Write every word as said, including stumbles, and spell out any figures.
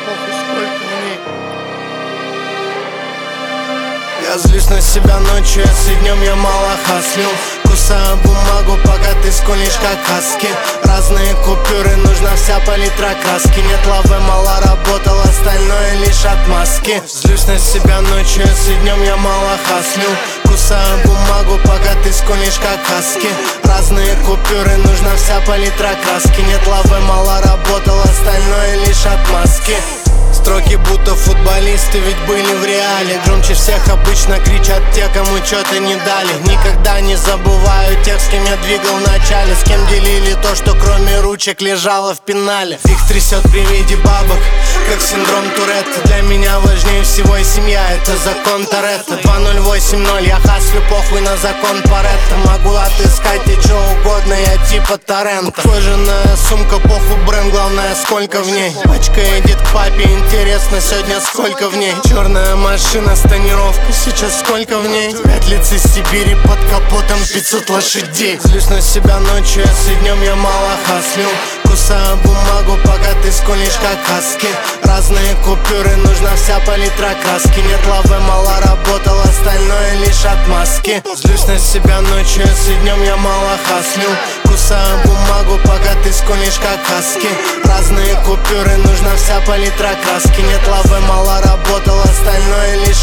похуй сколько в ней. Я злюсь на себя ночью, если днем я мало хаслил. Кусаю бумагу, пока ты скулишь как хаски. Разные купюры, нужна вся палитра краски. Нет лавы, мало работал, остальное лишь отмазки. Злюсь на себя ночью, если днем я мало хаслил. Кусаю бумагу, пока ты скулишь как хаски. Разные купюры, нужна вся палитра краски. Нет лавы, мало работал, остальное лишь отмазки. Строки будто футболисты, ведь были в реале. Громче всех обычно кричат те, кому что-то не дали. Никогда не забываю тех, с кем я двигал в начале. С кем делили то, что кроме ручек лежало в пенале. Их трясет при виде бабок, как синдром Туретта. Для меня важнее всего и семья, это закон Торетто. Два ноль восемь ноль, я хаслю, похуй на закон Паретта. Могу отыскать и что угодно, я типа Торрента. Кожаная сумка, похуй бренд, главное сколько в ней. Пачка едет к папе, интересно сегодня сколько в ней. Черная машина с тонировкой, сейчас сколько в ней. Пять лиц из Сибири, под капотом пятьсот лошадей. Злюсь на себя ночью, если днем я мало хаслил. Кусаю бумагу, пока ты скулишь как хаски. Разные купюры, нужна вся палитра краски. Нет лавы, мало работал, остальное лишь отмазки. Злюсь на себя ночью, если днем я мало хаслил. Кусаю бумагу, пока ты скулишь как хаски. Разные купюры, нужна вся палитра краски. Нет лавы, мало работал, остальное лишь